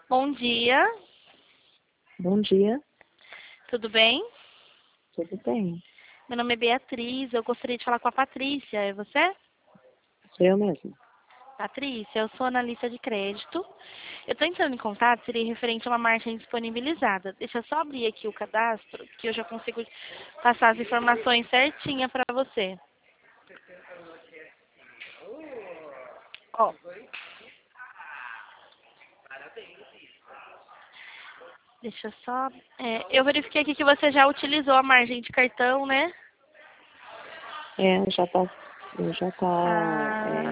Bom dia, Bom dia, tudo bem? tudo bem? Meu nome é Beatriz, eu gostaria de falar com a Patrícia, é você? Sou eu mesmo. Patrícia, eu sou analista de crédito. Eu estou entrando em contato, seria referente a uma margem disponibilizada. Deixa eu só abrir aqui o cadastro, que eu já consigo passar as informações certinha para você. Ó, deixa eu só... eu verifiquei aqui que você já utilizou a margem de cartão, né? Já tá, Ah,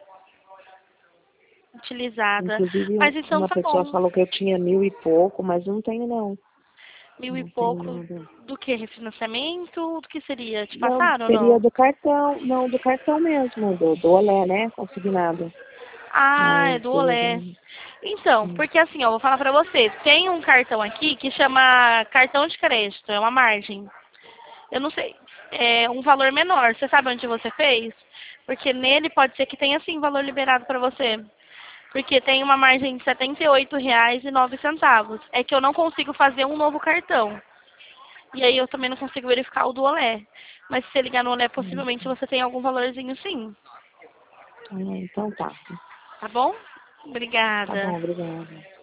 utilizada. inclusive Mas então uma tá pessoa bom. falou que eu tinha 1.000 e pouco, mas não tenho não. Mil e Não tenho pouco nada. do que? Refinanciamento? Do que seria? Te Não, passaram ou seria não? do cartão, não, do cartão mesmo, do Olé, né? Consignado. Ah, é Mas do Olé. Então, porque assim, ó, vou falar pra você. Tem um cartão aqui que chama cartão de crédito, é uma margem. Eu não sei, é um valor menor. Você sabe onde você fez? Porque nele pode ser que tenha sim valor liberado pra você. Porque tem uma margem de R$ 78,09. É que eu não consigo fazer um novo cartão. E aí eu também não consigo verificar o do Olé. Mas se você ligar no Olé, possivelmente você tem algum valorzinho sim. Então tá. Tá bom? Tá bom, Obrigada. obrigada.